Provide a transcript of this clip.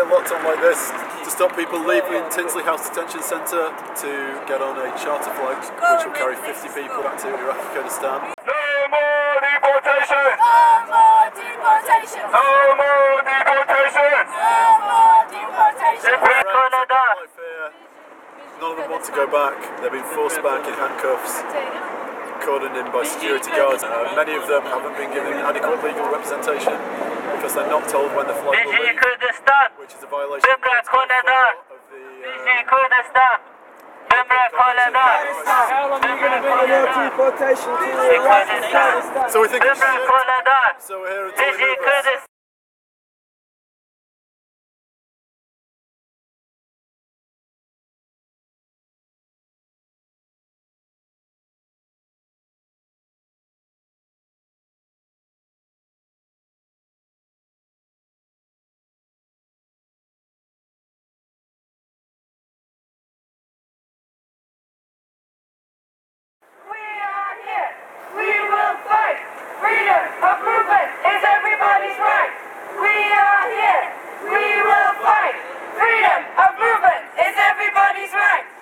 here locked on like this to stop people leaving Tinsley House Detention Centre to get on a charter flight which will carry 50 people back to Iraqi Kurdistan. No more deportation! No more deportation! No more deportation! No more deportation! None of them want to go back. They've been forced back in handcuffs, cordoned in by security guards. Many of them haven't been given adequate legal representation because they're not told when the flight will leave, which is a violation of the How long are you going to be in deportation? So we think it's shit. So we're here until